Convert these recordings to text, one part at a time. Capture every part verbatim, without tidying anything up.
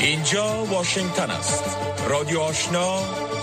اینجا واشنگتن است. رادیو آشنا،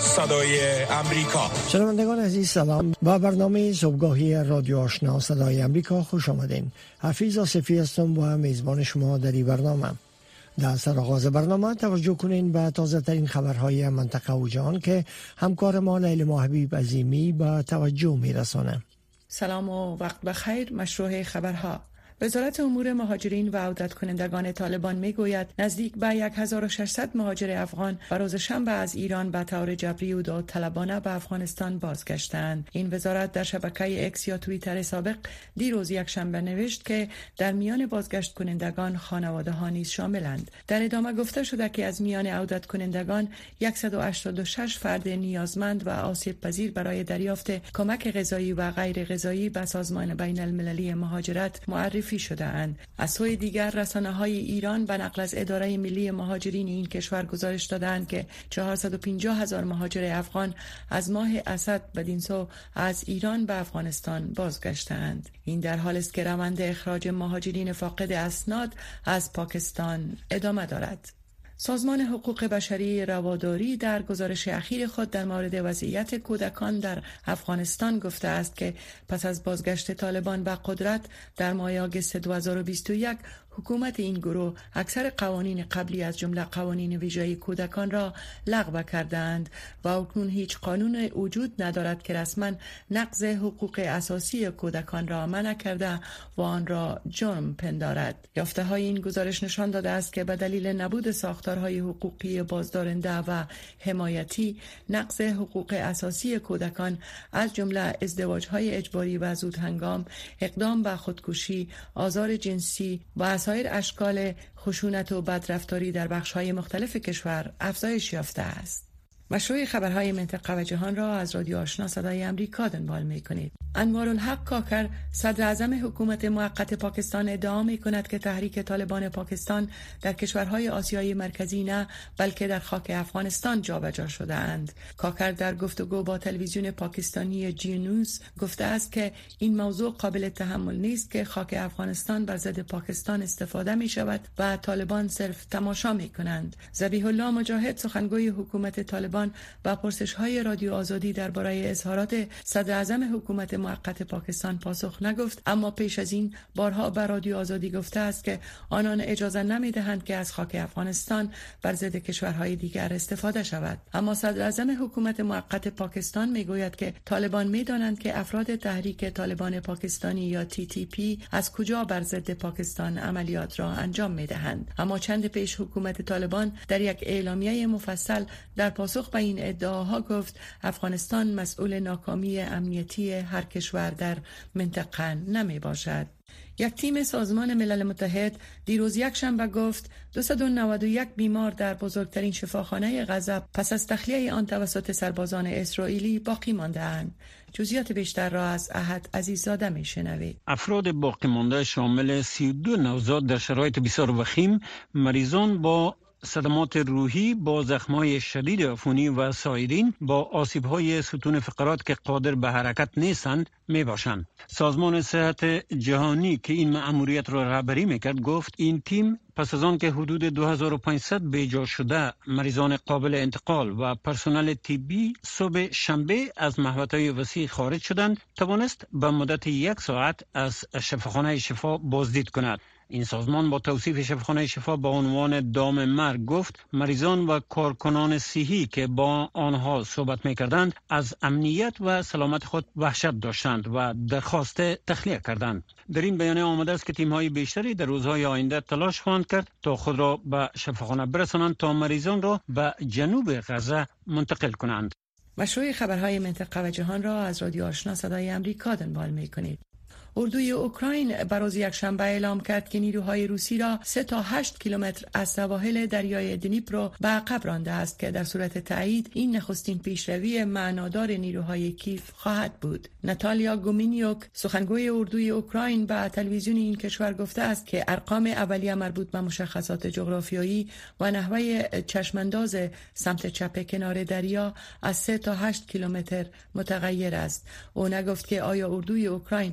صدای امریکا. شنوندگان عزیز سلام. با برنامه صبحگاهی رادیو آشنا صدای امریکا خوش آمدین. حفیظ آصفی هستم و میزبان شما در این برنامه. در سرآغاز برنامه توجه کنین به تازه ترین خبرهای منطقه و جهان که همکار ما لیلی محبیب عظیمی به توجه میرسانه. سلام و وقت بخیر. مشروع خبرها. وزارت امور مهاجرین و عودت کنندگان طالبان میگوید نزدیک به هزار و ششصد مهاجر افغان روز شنبه از ایران به طور جبری و داوطلبانه به افغانستان بازگشتند. این وزارت در شبکه اکس یا توییتر سابق دیروز یک شنبه نوشت که در میان بازگشت کنندگان خانواده ها نیز شاملند. در ادامه گفته شده که از میان عودت کنندگان صد و هشتاد و شش فرد نیازمند و آسیب پذیر برای دریافت کمک غذایی و غیر غذایی به سازمان بین المللی مهاجرت معرفی شده اند. از سوی دیگر رسانه‌های ایران به نقل از اداره ملی مهاجرین این کشور گزارش دادند که چهارصد و پنجاه هزار مهاجر افغان از ماه اسد بدین سو از ایران به افغانستان بازگشتند. این در حالی است که روند اخراج مهاجرین فاقد اسناد از پاکستان ادامه دارد. سازمان حقوق بشری رواداری در گزارش اخیر خود در مورد وضعیت کودکان در افغانستان گفته است که پس از بازگشت طالبان به قدرت در ماه آگوست دو هزار و بیست و یک حکومت این گروه اکثر قوانین قبلی از جمله قوانین ویژه کودکان را لغو کردند و اکنون هیچ قانون وجود ندارد که رسما نقض حقوق اساسی کودکان را منع کرده و آن را جرم پندارد. یافته های این گزارش نشان داده است که به دلیل نبود ساختارهای حقوقی بازدارنده و حمایتی، نقض حقوق اساسی کودکان از جمله ازدواج‌های اجباری و زود هنگام، اقدام به خودکشی، آزار جنسی و سایر اشکال خشونت و بدرفتاری در بخش‌های مختلف کشور افزایش یافته است. مشروع خبرهای منطقه و جهان را از رادیو آشنا صدای امریکا دنبال می‌کنید. انوارالحق کاکر صدر اعظم حکومت موقت پاکستان ادعا می‌کند که تحریک طالبان پاکستان در کشورهای آسیای مرکزی نه بلکه در خاک افغانستان جابجا شده اند. کاکر در گفتگو با تلویزیون پاکستانی جی نیوز گفته است که این موضوع قابل تحمل نیست که خاک افغانستان بر ضد پاکستان استفاده می‌شود و طالبان صرف تماشا می‌کنند. ذبیح الله مجاهد سخنگوی حکومت طالبان با پرسش‌های رادیو آزادی درباره اظهارات صدر اعظم حکومت موقت پاکستان پاسخ نگفت، اما پیش از این بارها به رادیو آزادی گفته است که آنان اجازه نمی‌دهند که از خاک افغانستان بر ضد کشورهای دیگر استفاده شود. اما صدر اعظم حکومت موقت پاکستان میگوید که طالبان می‌دانند که افراد تحریک طالبان پاکستانی یا تی تی پی از کجا بر ضد پاکستان عملیات را انجام می‌دهند. اما چند پیش حکومت طالبان در یک اعلامیه مفصل در پاسخ به این ادعاها گفت افغانستان مسئول ناکامی امنیتی هر کشور در منطقه نمی باشد. یک تیم سازمان ملل متحد دیروز یک شنبه گفت دویست و نود و یک بیمار در بزرگترین شفاخانه غزه پس از تخلیه آن توسط سربازان اسرائیلی باقی مانده اند. جزئیات بیشتر را از احد عزیززاده میشنوید. افراد باقی مانده شامل سی و دو نوزاد در شرایط بسیار وخیم، مریضان با صدمات روحی با زخم‌های شدید عفونی و سایرین با آسیب‌های ستون فقرات که قادر به حرکت نیستند می باشند. سازمان صحت جهانی که این مأموریت را رهبری میکرد گفت این تیم پس از آن که حدود دو هزار و پانصد بیجا شده مریضان قابل انتقال و پرسنل طبی صبح شنبه از محوطه‌های وسیع خارج شدند، توانست به مدت یک ساعت از شفاخانه شفا بازدید کند. این سازمان با توصیف شفاخانه شفا با عنوان دام مرگ گفت مریضان و کارکنان صحی که با آنها صحبت می‌کردند از امنیت و سلامت خود وحشت داشتند و درخواست تخلیه کردند. در این بیانیه آمده است که تیم‌های بیشتری در روزهای آینده تلاش خواهند کرد تا خود را به شفاخانه برسانند تا مریضان را به جنوب غزه منتقل کنند. مشروع خبرهای منطقه و جهان را از رادیو آشنا صدای امریکا دنبال می‌کنید. اردوی اوکراین بروز یک شنبه اعلام کرد که نیروهای روسی را سه تا هشت کیلومتر از سواحل دریای دنیپرو به عقب رانده است که در صورت تایید این نخستین پیشروی معنادار نیروهای کیف خواهد بود. ناتالیا گومینیوک سخنگوی اردوی اوکراین به تلویزیون این کشور گفته است که ارقام اولیه مربوط به مشخصات جغرافیایی و نحوه چشمانداز سمت چپ کنار دریا از سه تا هشت کیلومتر متغیر است. او نگفت که آیا اردوی اوکراین کنترل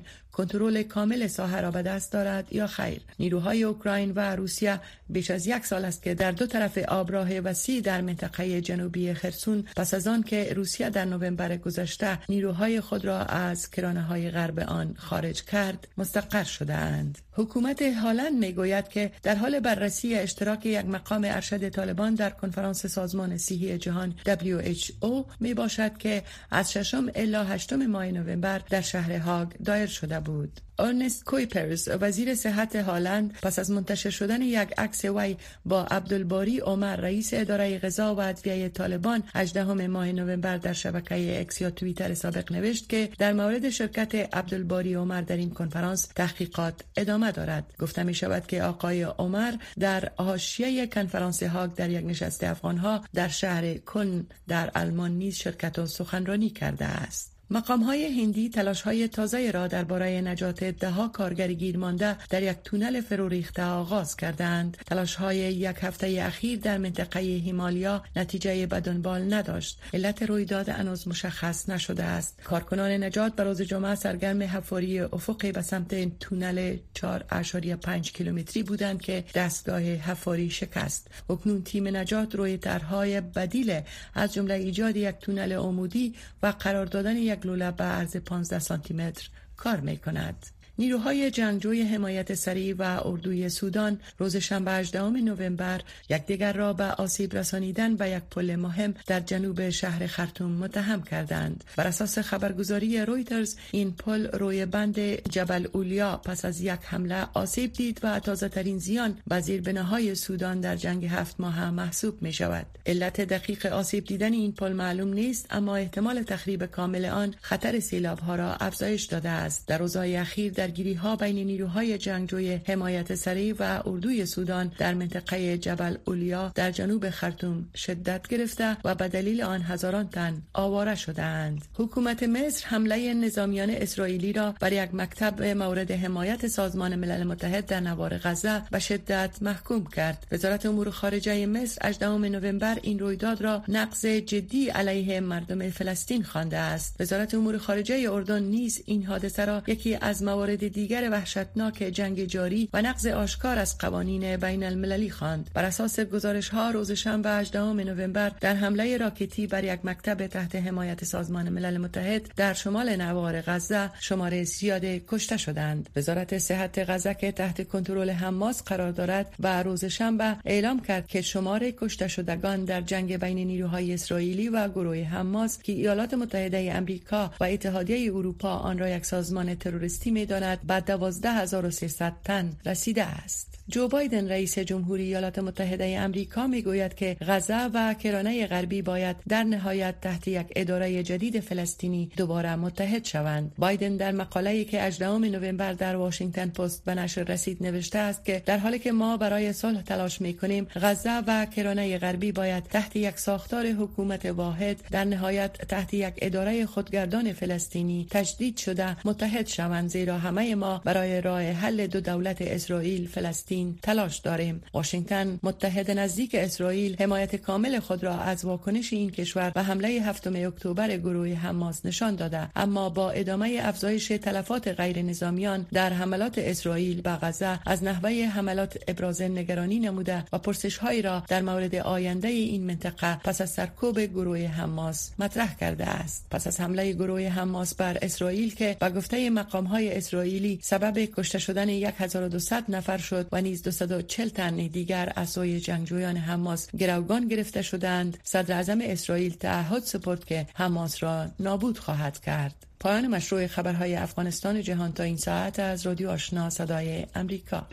کنترل کامل ساحه را به دست دارد یا خیر. نیروهای اوکراین و روسیه بیش از یک سال است که در دو طرف آبراه وسیع در منطقه جنوبی خرسون پس از آن که روسیه در نوامبر گذشته نیروهای خود را از کرانه‌های غرب آن خارج کرد مستقر شده‌اند. حکومت هلند میگوید که در حال بررسی اشتراک یک مقام ارشد طالبان در کنفرانس سازمان صحی جهان دبلیو اچ او می باشد که از ششم الی هشتم ماه نوامبر در شهر هاگ دایر شده بود. ارنست کویپرز وزیر صحت هلند پس از منتشر شدن یک عکس وی با عبدالباری عمر رئیس اداره غذا و ادویه طالبان هجدهم ماه نوامبر در شبکه اکس یا توییتر سابق نوشت که در مورد شرکت عبدالباری عمر در این کنفرانس تحقیقات ادامه دارد. گفته می شود که آقای عمر در حاشیه کنفرانس هاگ در یک نشست افغانها در شهر کلن در آلمان نیز شرکت و سخنرانی کرده است. مقام‌های هندی تلاش‌های تازه را درباره نجات ده‌ها کارگر گیر مانده در یک تونل فرو ریخته آغاز کردند. تلاش‌های یک هفته اخیر در منطقه هیمالیا نتیجه به دنبال نداشت. علت رویداد هنوز مشخص نشده است. کارکنان نجات به روز جمعه سرگرم حفاری افقی به سمت تونل چهار ممیز پنج کیلومتری بودند که دستگاه حفاری شکست. اکنون تیم نجات روی طرح‌های بدیل از جمله ایجاد یک تونل عمودی و قرار دادن یک لوله به عرض پانزده سانتی متر کار می کند. نیروهای جنگجوی حمایت سریع و اردوی سودان روز شنبه هجدهم نوامبر یکدیگر را به آسیب رسانیدن به یک پل مهم در جنوب شهر خرطوم متهم کردند. بر اساس خبرگزاری رویترز این پل روی بند جبل اولیا پس از یک حمله آسیب دید و تازه ترین زیان به زیربناهای سودان در جنگ هفت ماه محسوب می شود. علت دقیق آسیب دیدن این پل معلوم نیست، اما احتمال تخریب کامل آن خطر سیلاب ها را افزایش داده است. در روزهای اخیر درگیری ها بین نیروهای جنگجوی حمایت سریع و اردوی سودان در منطقه جبل اولیا در جنوب خرطوم شدت گرفته و به دلیل آن هزاران تن آواره شده‌اند. حکومت مصر حمله نظامیان اسرائیلی را بر یک مکتب مورد حمایت سازمان ملل متحد در نوار غزه به شدت محکوم کرد. وزارت امور خارجه مصر هجدهم نوامبر این رویداد را نقض جدی علیه مردم فلسطین خوانده است. وزارت امور خارجه اردن نیز این حادثه را یکی از موارد دیگر وحشتناک جنگ جاری و نقض آشکار از قوانین بین المللی خواند. بر اساس گزارش ها روز شنبه هجدهم نوامبر در حمله راکتی بر یک مکتب تحت حمایت سازمان ملل متحد در شمال نوار غزه شمار زیاده کشته شدند. وزارت صحت غزه که تحت کنترل حماس قرار دارد و روز شنبه اعلام کرد که شمار کشته شدگان در جنگ بین نیروهای اسرائیلی و گروه حماس که ایالات متحده آمریکا و اتحادیه اروپا آن را یک سازمان تروریستی می‌داند بعد دوازده هزار و سیصد تن رسیده است. جو بایدن رئیس جمهوری ایالات متحده آمریکا میگوید که غزه و کرانه غربی باید در نهایت تحت یک اداره جدید فلسطینی دوباره متحد شوند. بایدن در مقاله‌ای که هجدهم نوامبر در واشنگتن پست به نشر رسید نوشته است که در حالی که ما برای صلح تلاش می‌کنیم، غزه و کرانه غربی باید تحت یک ساختار حکومت واحد در نهایت تحت یک اداره خودگردان فلسطینی تجدید شده متحد شوند، زیرا همه ما برای راه حل دو دولت اسرائیل فلسطین تلاش داریم. واشنگتن متحد نزدیک اسرائیل حمایت کامل خود را از واکنش این کشور و حمله هفتم اکتبر گروه حماس نشان داده، اما با ادامه افزایش تلفات غیر نظامیان در حملات اسرائیل به غزه از نحوه حملات ابراز نگرانی نموده و پرسش‌هایی را در مورد آینده این منطقه پس از سرکوب گروه حماس مطرح کرده است. پس از حمله گروه حماس بر اسرائیل که به گفته مقام‌های اسرائیلی سبب کشته شدن هزار و دویست نفر شد و نیز دویست و چهل تن دیگر از سوی جنگجویان حماس گروگان گرفته شدند، صدر اعظم اسرائیل تعهد سپرد که حماس را نابود خواهد کرد. پایان مشروع خبرهای افغانستان جهان تا این ساعت از رادیو آشنا صدای امریکا.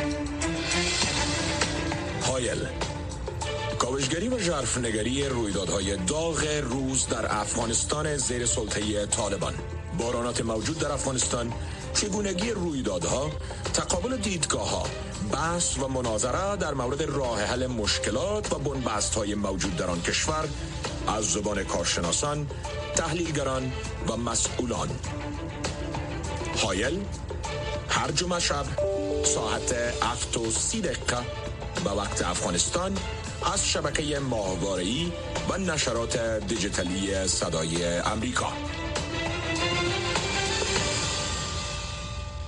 هایل کاوشگری و ژرفنگری رویدادهای داغ روز در افغانستان زیر سلطه طالبان، بحرانات موجود در افغانستان، چگونگی رویدادها، تقابل دیدگاه‌ها، بحث و مناظره در مورد راه حل مشکلات و بنبست‌های موجود در آن کشور از زبان کارشناسان، تحلیلگران و مسئولان. هایل هر جمعه شب ساعت هفت و سی دقیقه به وقت افغانستان از شبکه ماهواره‌ای و نشرات دیجیتالی صدای امریکا.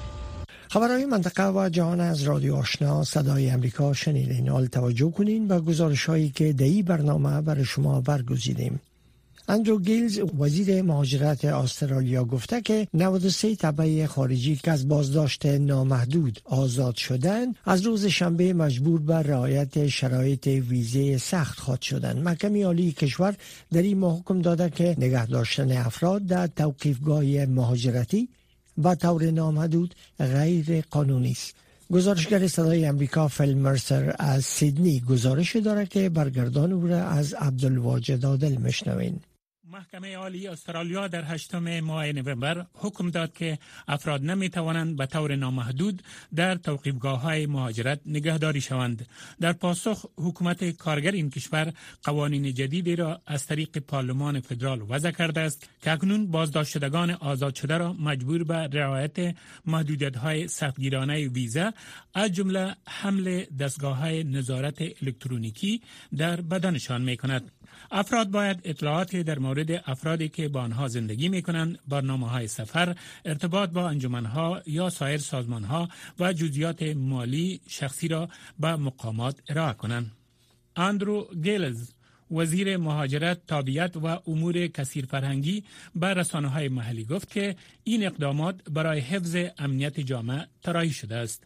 خبرهای منطقه و جهان از رادیو آشنا صدای امریکا شنیدین. حال توجه کنین به گزارش‌هایی که در این برنامه برای شما برگزیدیم. اندرو گیلز وزیر مهاجرت استرالیا گفته که نود و سه تبع خارجی که از بازداشت نامحدود آزاد شدند از روز شنبه مجبور به رعایت شرایط ویزه سخت خواهد شدند. محکمه عالی کشور در این ماه حکم داده که نگه داشتن افراد در توقیفگاه مهاجرتی به طور نامحدود غیر قانونی است. گزارشگر صدای امریکا فیل مرسر از سیدنی گزارش داره که برگردان او را از عبدالواجد عادل میشنوین. محکمه عالی استرالیا در هشتم ماه نوامبر حکم داد که افراد نمی توانند به طور نامحدود در توقیفگاه‌های مهاجرت نگهداری شوند. در پاسخ حکومت کارگر این کشور قوانین جدیدی را از طریق پارلمان فدرال وضع کرده است که اکنون بازداشت شدگان آزاد شده را مجبور به رعایت محدودیت‌های سختگیرانه ویزا از جمله حمل دستگاه‌های نظارت الکترونیکی در بدنشان می‌کند. افراد باید اطلاعات در مورد افرادی که با آنها زندگی می‌کنند، برنامه‌های سفر، ارتباط با انجمن‌ها یا سایر سازمان‌ها و جزئیات مالی شخصی را به مقامات ارائه کنند. اندرو گیلز وزیر مهاجرت، تابعیت و امور کثیر فرهنگی به رسانه‌های محلی گفت که این اقدامات برای حفظ امنیت جامعه طراحی شده است.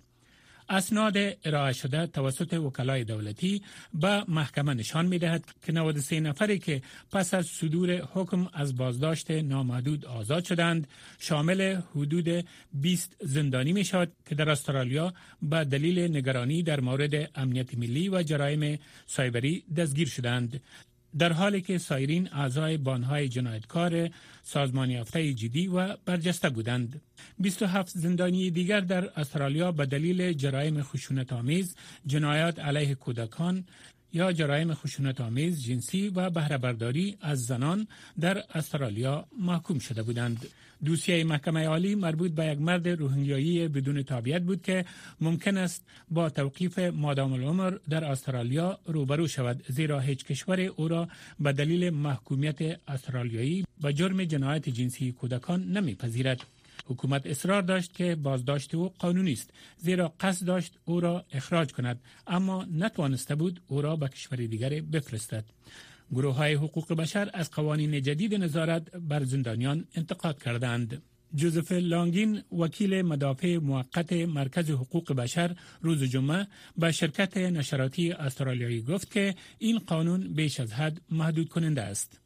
اسناد ارائه شده توسط وکلای دولتی به محکمه نشان می‌دهد که نود و سه نفری که پس از صدور حکم از بازداشت نامحدود آزاد شدند شامل حدود بیست زندانی می‌شود که در استرالیا به دلیل نگرانی در مورد امنیت ملی و جرایم سایبری دستگیر شدند، در حالی که سایرین اعضای بانهای جنایتکار سازمان یافته جدی و برجسته بودند. بیست و هفت زندانی دیگر در استرالیا به دلیل جرایم خشونت‌آمیز، جنایات علیه کودکان یا جرایم خشونت‌آمیز جنسی و بهره برداری از زنان در استرالیا محکوم شده بودند. دوسیه محکمه عالی مربوط به یک مرد روهینگیایی بدون تابعیت بود که ممکن است با توقیف مادام العمر در استرالیا روبرو شود، زیرا هیچ کشور او را به دلیل محکومیت استرالیایی به جرم جنایت جنسی کودکان نمیپذیرد. حکومت اصرار داشت که بازداشت او قانونی است، زیرا قصد داشت او را اخراج کند، اما نتوانسته بود او را به کشور دیگر بفرستد. گروه‌های حقوق بشر از قوانین جدید نظارت بر زندانیان انتقاد کردند. جوزف لانگین وکیل مدافع موقت مرکز حقوق بشر روز جمعه به شرکت نشراتی استرالیایی گفت که این قانون بیش از حد محدود کننده است.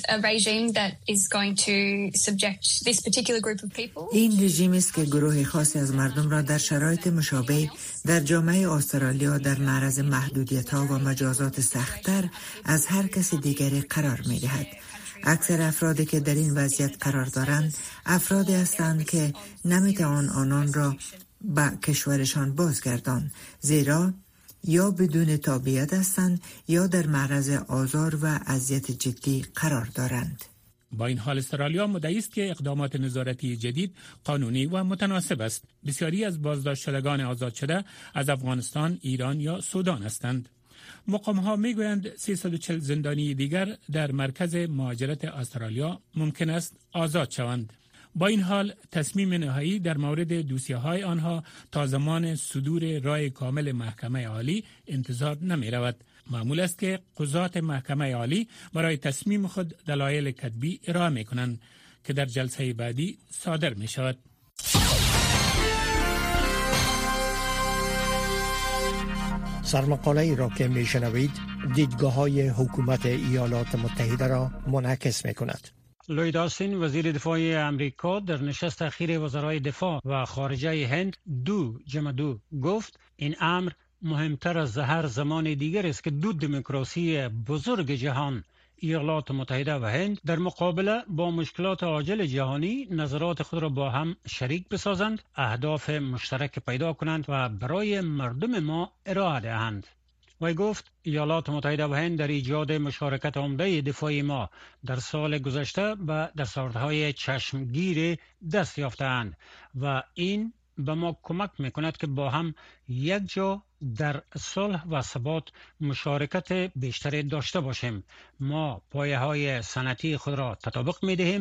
این رژیم است که گروه خاصی از مردم را در شرایط مشابه در جامعه استرالیا در معرض محدودیت‌ها و مجازات سخت‌تر از هر کس دیگری قرار می‌دهد. اکثر افرادی که در این وضعیت قرار دارند افرادی هستند که نمیتوان آنان را به کشورشان بازگردان، زیرا یا بدون تابعیت هستند یا در معرض آزار و اذیت جدی قرار دارند. با این حال استرالیا مدعی است که اقدامات نظارتی جدید قانونی و متناسب است. بسیاری از بازداشت شدگان آزاد شده از افغانستان، ایران یا سودان هستند. مقام‌ها می‌گویند سیصد و چهل زندانی دیگر در مرکز مهاجرت استرالیا ممکن است آزاد شوند. با این حال تصمیم نهایی در مورد دوسیه‌های آنها تا زمان صدور رای کامل محکمه عالی انتظار نمی‌رود. معمول است که قضات محکمه عالی برای تصمیم خود دلایل کتبی ارائه می‌کنند که در جلسه بعدی صادر می‌شود. سرمقاله ای را که میشنوید دیدگاه های حکومت ایالات متحده را منعکس می کند. لوید آستین وزیر دفاع امریکا در نشست اخیر وزرای دفاع و خارجه هند دو جمع دو گفت این امر مهمتر از هر زمان دیگر است که دو دموکراسی بزرگ جهان ایالات متحده و هند در مقابله با مشکلات عاجل جهانی نظرات خود را با هم شریک بسازند، اهداف مشترک پیدا کنند و برای مردم ما ارائه دهند. وی گفت ایالات متحده و هند در ایجاد مشارکت عمده دفاعی ما در سال گذشته و دستاوردهای چشمگیر دست یافته‌اند و این به ما کمک میکند که با هم یک جا در صلح و ثبات مشارکت بیشتری داشته باشیم. ما پایه های صنعتی خود را تطابق می دهیم،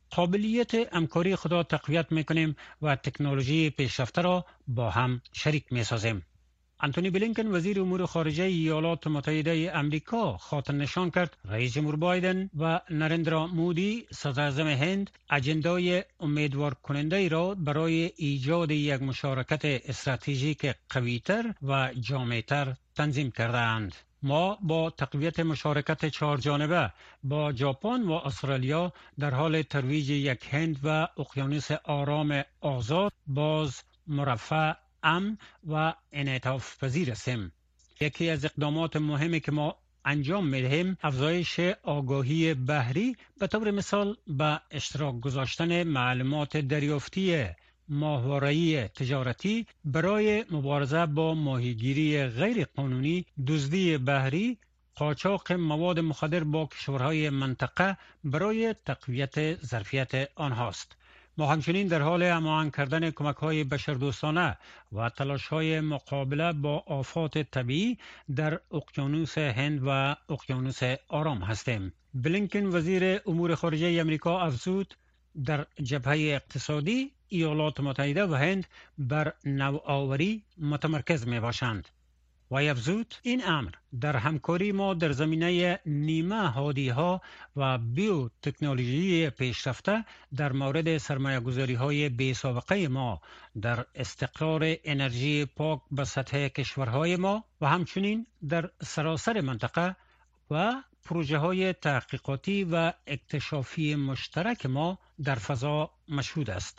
قابلیت همکاری خود را تقویت میکنیم و تکنولوژی پیشرفته را با هم شریک میسازیم. انتونی بلینکن وزیر امور خارجه ایالات متحده امریکا خاطر نشان کرد رئیس جمهور بایدن و نریندرا مودی صدر اعظم هند اجندای امیدوار کننده را برای ایجاد یک مشارکت استراتژیک قوی‌تر و جامع‌تر تنظیم کردند. ما با تقویت مشارکت چهار جانبه با ژاپن و استرالیا در حال ترویج یک هند و اقیانوس آرام آزاد، باز، مرفه، امن و انعطاف پذیر هستیم. یکی از اقدامات مهمی که ما انجام میدهیم افزایش آگاهی بحری، به طور مثال به اشتراک گذاشتن معلومات دریافتی ماهواره‌ای تجارتی برای مبارزه با ماهیگیری غیر قانونی، دزدی بحری، قاچاق مواد مخدر با کشورهای منطقه برای تقویت ظرفیت آنهاست. ما همچنین در حال هماهنگ کردن کمک‌های بشردوستانه و تلاش‌های مقابله با آفات طبیعی در اقیانوس هند و اقیانوس آرام هستیم. بلینکن وزیر امور خارجه امریکا افزود در جبهه اقتصادی ایالات متحده و هند بر نوآوری متمرکز می باشند. و افزود این امر در همکاری ما در زمینه نیمه هادی ها و بیو تکنولوژی پیشرفته در مورد سرمایه گذاری های بی سابقه ما در استقرار انرژی پاک به سطح کشورهای ما و همچنین در سراسر منطقه و پروژه های تحقیقاتی و اکتشافی مشترک ما در فضا مشهود است.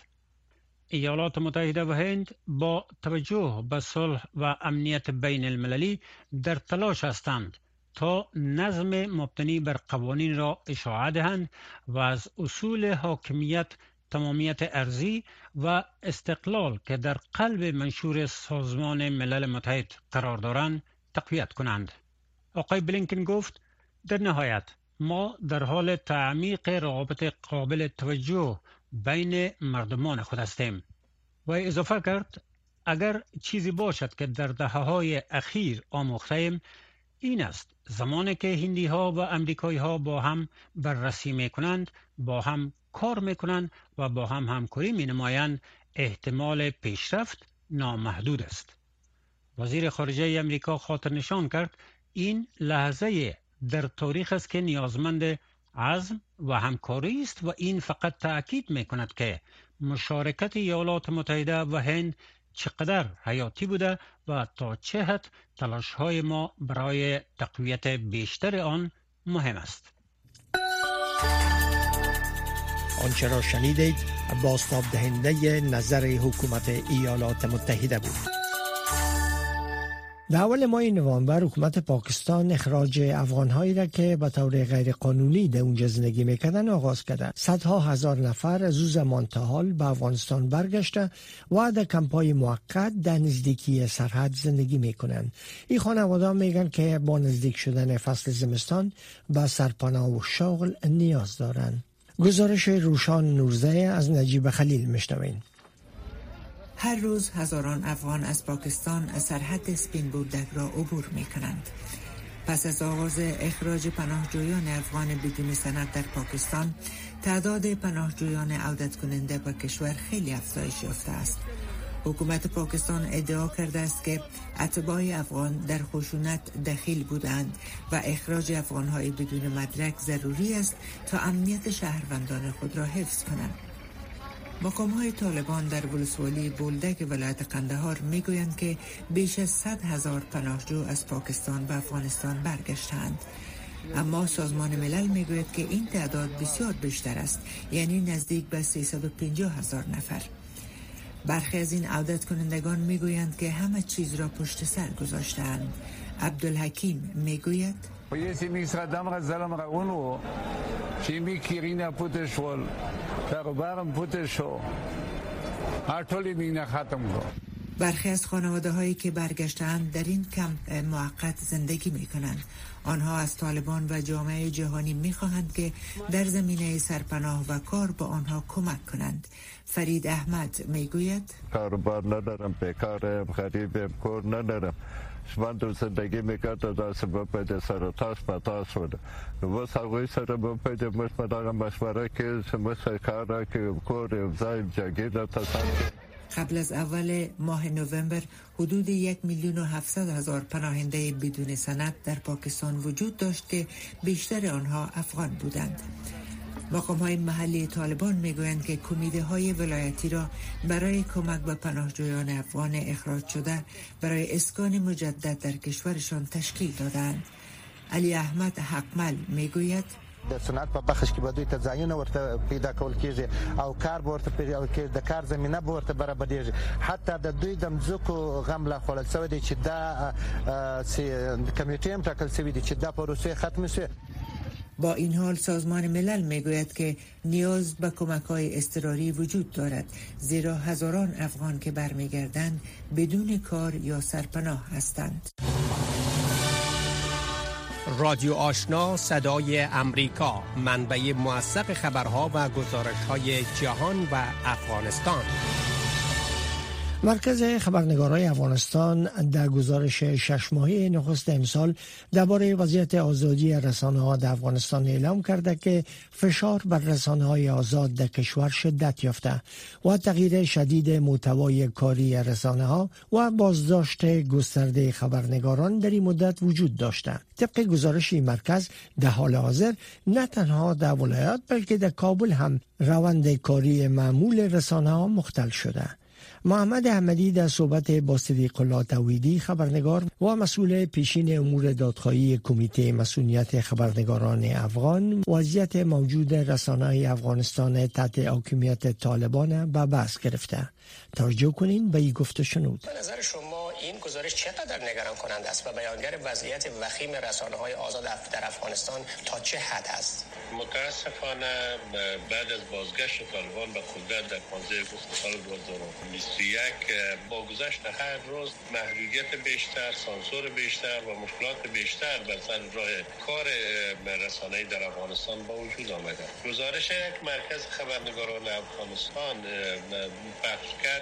ایالات متحده و هند با توجه به صلح و امنیت بین المللی در تلاش هستند تا نظم مبتنی بر قوانین را اشاعه دهند و از اصول حاکمیت، تمامیت ارضی و استقلال که در قلب منشور سازمان ملل متحد قرار دارند تقویت کنند. آقای بلینکن گفت در نهایت ما در حال تعمیق روابط قابل توجه بین مردمان خود هستیم و اضافه کرد اگر چیزی باشد که در دهه‌های اخیر آموخته‌ایم این است زمانی که هندی ها و امریکایی ها با هم بررسی می کنند، با هم کار می کنند و با هم همکاری می نمایند، احتمال پیشرفت نامحدود است. وزیر خارجه امریکا خاطر نشان کرد این لحظه در تاریخ است که نیازمند عزم و همکاری است و این فقط تأکید می کند که مشارکت ایالات متحده و هند چقدر حیاتی بوده و تا چه حد تلاش‌های ما برای تقویت بیشتر آن مهم است. آنچه را شنیدید بازتاب دهنده نظر حکومت ایالات متحده بود. در اول ماه نوامبر حکومت پاکستان اخراج افغان‌هایی را که به طور غیر قانونی در اونجا زندگی می‌کردند آغاز کرده. صدها هزار نفر از او زمان تا حال به افغانستان برگشته و در کمپ‌های موقت در نزدیکی سرحد زندگی می‌کنند. این خانواده میگن که با نزدیک شدن فصل زمستان به سرپناه و شغل نیاز دارند. گزارش روشان نورزه از نجیب خلیل میشنوین. هر روز هزاران افغان از پاکستان از سرحد سپین بولدک را عبور می کنند. پس از آغاز اخراج پناهجویان افغان بدون سند در پاکستان، تعداد پناهجویان عودت کننده به کشور خیلی افزایش یافته است. حکومت پاکستان ادعا کرده است که اتباع افغان در خشونت دخیل بودند و اخراج افغان‌های بدون مدرک ضروری است تا امنیت شهروندان خود را حفظ کنند. مقام‌های طالبان در ولسوالی بولدک ولایت قندهار میگویند که بیش از صد هزار پناهجو از پاکستان به افغانستان برگشتند. اما سازمان ملل میگوید که این تعداد بسیار بیشتر است، یعنی نزدیک به سیصد و پنجاه هزار نفر. برخی از این عودت کنندگان میگویند که همه چیز را پشت سر گذاشتند. عبدالحکیم میگوید یسی میسردم غزلم اونو شیمی کیرین پوتش ول تقبرم پوتشو هر طولی مینه ختم کن. برخی از خانواده هایی که برگشتند در این کمپ موقت زندگی می کنند. آنها از طالبان و جامعه جهانی می خواهند که در زمینه سرپناه و کار با آنها کمک کنند. فرید احمد می گوید کاروبار ندارم، بیکارم، غریبم، کار ندارم. من در زندگی میکرد دست بپیده سر تاس پتاس بوده و سرگوی سر بپیده مشمدار مشوره که مثل کاره که کور امزای جگیر تصد. قبل از اول ماه نوامبر حدود یک میلیون و هفتصد هزار پناهنده بدون سند در پاکستان وجود داشت که بیشتر آنها افغان بودند. مقام های محلی طالبان میگویند که کمیته های ولایتی را برای کمک به پناهجویان افغان اخراج شده برای اسکان مجدد در کشورشان تشکیل دادند. علی احمد حقمل میگوید د صنعت په بخش کې به دوی ته ځایونه ورته پیدا کول کېږي او کار به ورته پیدا کېږي، د کار زمینه به ورته برابرېږي. حتی د دوی د مځکو غم لا خوړل شوی دی چې دا کمیټې هم ټاکل شوي دي چې دا پروسه ختم شي. با این حال سازمان ملل میگوید که نیاز به کمک‌های اضطراری وجود دارد، زیرا هزاران افغان که برمیگردند بدون کار یا سرپناه هستند. رادیو آشنا صدای امریکا، منبع موثق خبرها و گزارش‌های جهان و افغانستان. مرکز خبرنگارای افغانستان در گزارش شش ماهه نخست امسال درباره وضعیت آزادی رسانه‌ها در افغانستان اعلام کرده که فشار بر رسانه‌های آزاد در کشور شدت یافته و تغییر شدید محتوای کاری رسانه‌ها و بازداشت گسترده خبرنگاران در این مدت وجود داشته. طبق گزارش این مرکز در حال حاضر نه تنها در ولایات بلکه در کابل هم روند کاری معمول رسانه‌ها مختل شده. محمد احمدی در صحبت با صدیق الله توحیدی خبرنگار و مسئول پیشین امور دادخواهی کمیته مسئولیت خبرنگاران افغان وضعیت موجود رسانه‌های افغانستان تحت حاکمیت طالبان به بحث گرفته. توجه کنین به این گفته شنود. به نظر شما این گزارش چقدر نگران کننده است و بیانگر وضعیت وخیم رسانه‌های آزاد در افغانستان تا چه حد است؟ متاسفانه بعد از بازگشت طالبان به قدرت در پانزده آگوست سال دو هزار و بیست و یک با گذشت هر روز محدودیت بیشتر، سانسور بیشتر و مشکلات بیشتر بر سر راه کار رسانه‌ای در افغانستان با وجود آمده. گزارش یک مرکز خبرنگاران افغانستان پخش کرد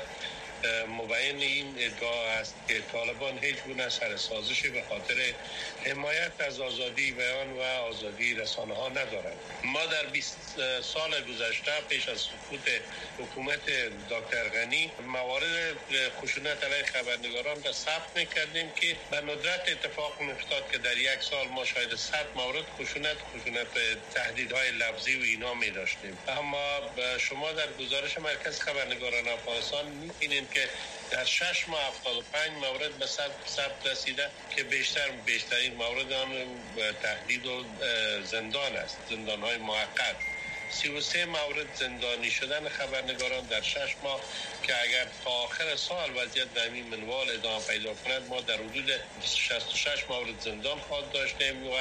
مبین این ادعا است که طالبان هیچ گونه سرسازشی به خاطر حمایت از آزادی بیان و آزادی رسانه ها ندارند. ما در بیست سال گذشته پیش از سقوط حکومت دکتر غنی موارد خشونت علیه خبرنگاران را ثبت می‌کردیم که به ندرت اتفاق می‌افتاد که در یک سال ما شاید صد مورد خشونت خشونت تهدیدهای لفظی و اینا می داشتیم. اما شما در گزارش مرکز خبرنگاران افغانستان می‌بینید که در شش ماه هفتاد و پنج مورد به ثبت رسیده که بیشتر بیشترین مورد آن تهدید و زندان است، زندان‌های موقت. سی و سه مورد زندانی شدن خبرنگاران در شش ماه که اگر تا آخر سال وضعیت در این منوال ادامه پیدا کند ما در حدود شصت و شش مورد زندان خواهد داشتیم و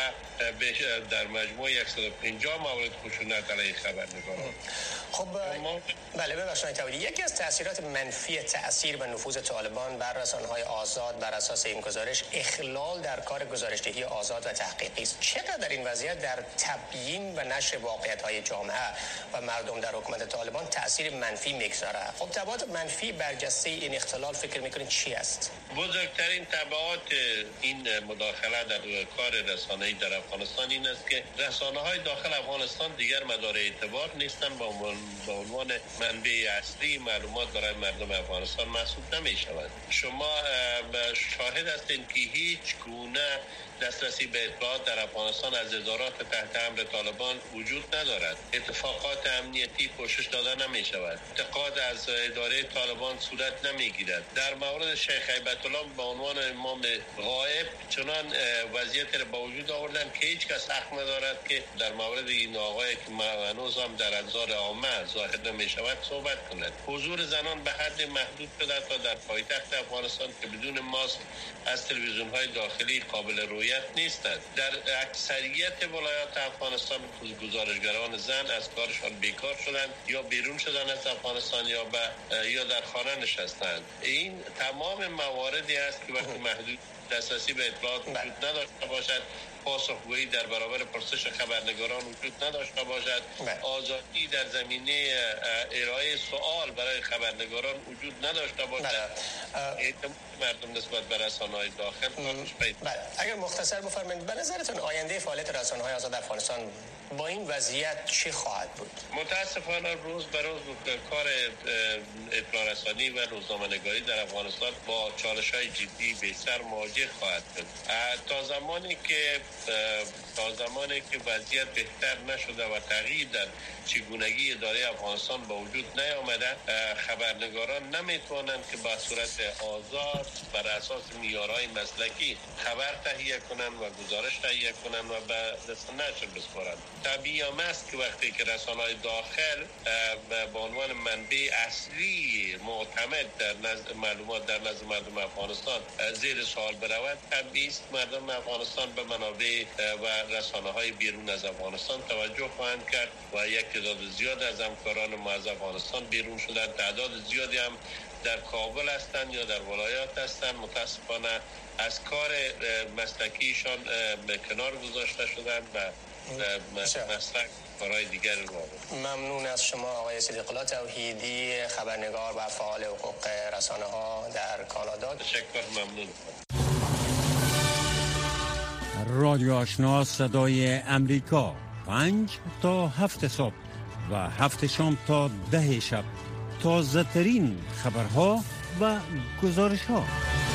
در مجموع صد و پنجاه مورد خشونت علیه خبرنگاران. خب بله ببخشید تویدی، یکی از تاثیرات منفی تاثیر و نفوذ طالبان بر رسانه‌های آزاد بر اساس این گزارش اخلال در کار گزارشدهی آزاد و تحقیقی است. چقدر این وضعیت در تبیین و نشر واقعیت‌های جامعه و مردم در حکومت طالبان تاثیر منفی میگذاره؟ خب تبعات منفی برجسته این اختلال فکر میکنید چی است؟ بزرگترین تبعات این مداخله در کار رسانه‌ای در افغانستان این است که رسانه‌های داخل افغانستان دیگر مدار اعتبار نیستند، با به عنوان منبع اصلی معلومات برای مردم افغانستان محسوب نمی‌شوند. شما شاهد هستید که هیچ گونه دسترسی به اطلاعات در افغانستان از ادارات تحت امر طالبان وجود ندارد. اتفاقات امنیتی پوشش داده نمی شود. انتقاد از اداره طالبان صورت نمی گیرد. در مورد شیخ هیبت الله به عنوان امام غائب چنان وضعیت را با وجود آوردن که هیچ کس حق ندارد که در مورد این آقای که هنوز هم در انظار عامه ظاهر نمی شود صحبت کند. حضور زنان به حد محدود شده تا در پایتخت افغانستان که بدون ماسک از تلویزیون های داخلی قابل رویت نیستند. در اکثریت ولایات افغانستان گزارشگران زن از کارشان بیکار شدند یا بیرون شدن از افغانستان یا به یا در خانه نشستند. این تمام مواردی است که وقتی محدود دسترسی به اطلاعات وجود نداشته باشد، پاسخگویی در برابر پرسش خبرنگاران وجود نداشته باشد، آزادی در زمینه ارائه سوال برای خبرنگاران وجود نداشته باشد مردم نسبت به رسانه‌های داخل بله اگر مختصر بفرمایید به نظرتون آینده فعالیت رسانه‌های آزاد افغانستان با این وضعیت چی خواهد بود؟ متاسفانه روز به روز کار اطلاع رسانی و روزنامه‌نگاری در افغانستان با چالش‌های جدی بیشتر مواجه خواهد بود. تا زمانی که تا زمانی که وضعیت بهتر نشده و تغییر در چگونگی اداره افغانستان با وجود نیامده، خبرنگاران نمیتوانند که با صورت آزاد بر اساس معیارهای مسلکی خبر تهیه کنند و گزارش تهیه کنند و به دست نشر بسپارند. طبیعی هم است که وقتی که رسانه‌های داخل به عنوان منبع اصلی معتمد در نزد معلومات در نزد مردم افغانستان زیر سوال برود، طبیعی است مردم افغانستان به منابع و رسانه‌های بیرون از افغانستان توجه خواهند کرد و یک تعداد زیاد از همکاران ما از افغانستان بیرون شدن، تعداد زیادی هم در کابل هستند یا در ولایات هستند. متاسفانه از کار مسلکیشان به کنار گذاشته شدند و مسلک کارهای دیگر رو. ممنون از شما آقای صدیق الله توحیدی، خبرنگار و فعال حقوق رسانه ها در کانادا. تشکر، ممنون. رادیو آشنا صدای امریکا، پنج تا هفت صبح و هفت شام تا ده شب، تازه ترین خبرها و گزارش ها.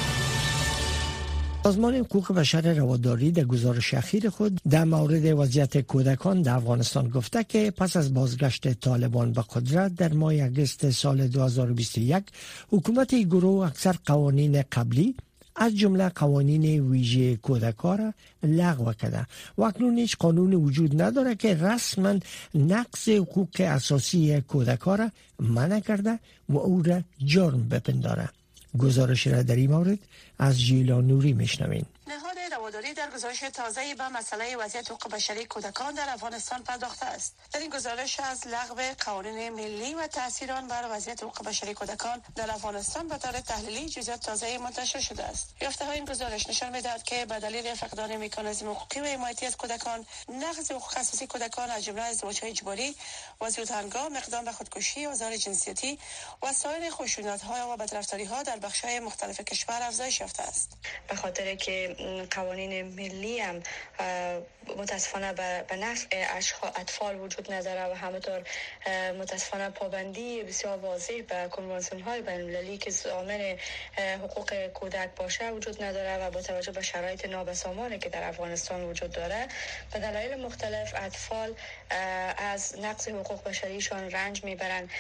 سازمان حقوق بشر رواداری در گزارش اخیر خود در مورد وضعیت کودکان در افغانستان گفته که پس از بازگشت طالبان به قدرت در ماه اگست سال دو هزار و بیست و یک، حکومت گروه اکثر قوانین قبلی از جمله قوانین ویژه کودکان را لغو کرده و اکنون هیچ قانون وجود نداره که رسما نقض حقوق اساسی کودکان را منع کرده و او را جرم بپنداره. گزارش را در این مورد از جیلا نوری میشنوین. نهاد رواداری در گزارش تازه‌ای به مسئله وضعیت حقوق بشری کودکان در افغانستان پرداخته است. در این گزارش از لغو قوانین ملی و تاثیر آن بر وضعیت حقوق بشری کودکان در افغانستان به طور تحلیلی جزئیات تازه‌ای منتشر شده است. یافته‌های این گزارش نشان می‌دهد که به دلیل فقدان مکانیزم حقوقی و حمایتی از کودکان، نقض حقوق اساسی کودکان از جمله ازدواج‌های اجباری و زودهنگام، اقدام به خودکشی، آزار جنسیتی و سایر خشونت‌ها و بدرفتاری‌ها در بخش‌های مختلف کشور افزایش یافته است. به خاطر که قوانین ملی هم متاسفانه به نفع اطفال وجود نداره و همینطور متاسفانه پابندی بسیار واضح به کنوانسیون های بین المللی که ضامن حقوق کودک باشه وجود نداره و با توجه به شرایط نابسامانی که در افغانستان وجود داره، به دلایل مختلف اطفال از نقض حقوق بشریشان رنج میبرند.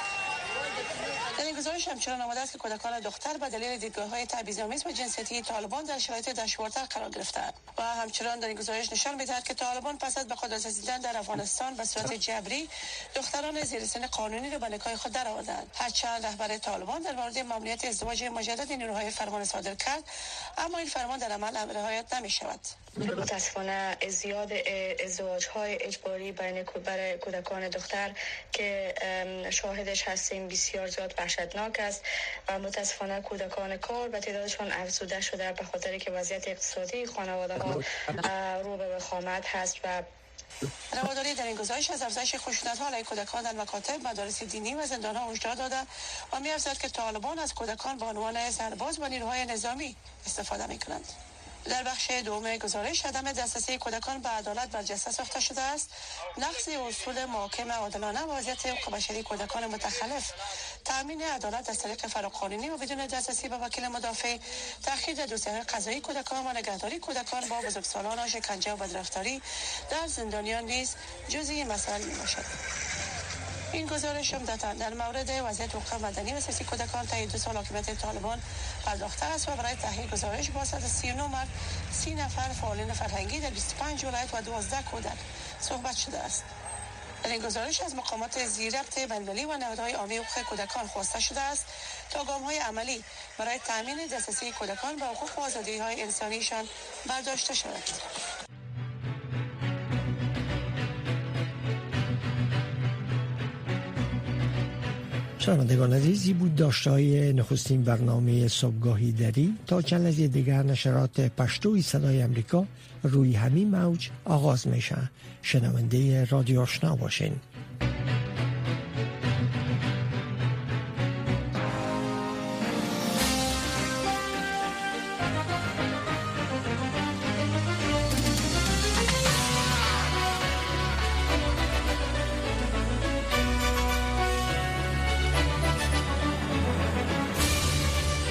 در این گزارش همچنان آمده است که کودکان دختر به دلیل دیدگاه‌های تبعیض‌آمیز و جنسیتی طالبان در شرایط دشوارتر قرار گرفتند و همچنان در این گزارش نشان می‌دهد که طالبان پس از به قدرت رسیدن در افغانستان به صورت جبری دختران زیر سن قانونی را به نکاح خود درآوردند. هرچند رهبر طالبان در مورد ممنوعیت ازدواج مجدد نیروهای فرمان صادر کرد، اما این فرمان در عمل رعایت نمی‌شود. متاسفانه زیاد ازدواج‌های اجباری بین کودکان دختر که شاهدش هستیم بسیار زیاد وحشتناک است و متاسفانه کودکان کار و تعدادشان افزوده شده به خاطر که وضعیت اقتصادی خانواده‌ها رو به وخامت هست. و رواداری در این گزارش از افزایش خشونت‌ها علیه کودکان در مکاتب، مدارس دینی و زندان‌ها هشدار داده و می‌افزاید که طالبان از کودکان به عنوان سرباز و نیروهای نظامی استفاده می‌کنند. در بخش دوم گزارش عدم دسترسی کودکان به عدالت برجسته ساخته شده است. نقض اصول محاکم عادلانه و وضعیت حقوق بشری کودکان متخلف، تامین عدالت از طریق فراقانونی و بدون دسترسی به وکیل مدافع، تأخیر در دوسیه‌های قضایی کودکان و نگهداری کودکان با بزرگسالان و شکنجه و بدرفتاری در زندانیان نیز جزئی این مسائل میباشد. این گزارش عمدتاً در مورد وضعیت حقوق مدنی و سیاسی کودکان طی دو سال حاکمیت طالبان پرداخته است و برای تحلیل گزارش با صد و سی و نه مرد، سی نفر فعالین فرهنگی در بیست و پنج ولایت و دوازده کودک صحبت شده است. در این گزارش از مقامات زیرربط بین‌المللی و نهادهای عامی حقوق کودکان خواسته شده است تا گام‌های عملی برای تامین دسترسی کودکان به حقوق و آزادی‌های انسانیشان برداشته شود. شنوندگان عزیزی بود داشته‌های نخستین برنامه صبحگاهی دری. تا چند لحظه دیگر نشرات پشتوی صدای امریکا روی همین موج آغاز میشه. شنونده رادیو آشنا باشین.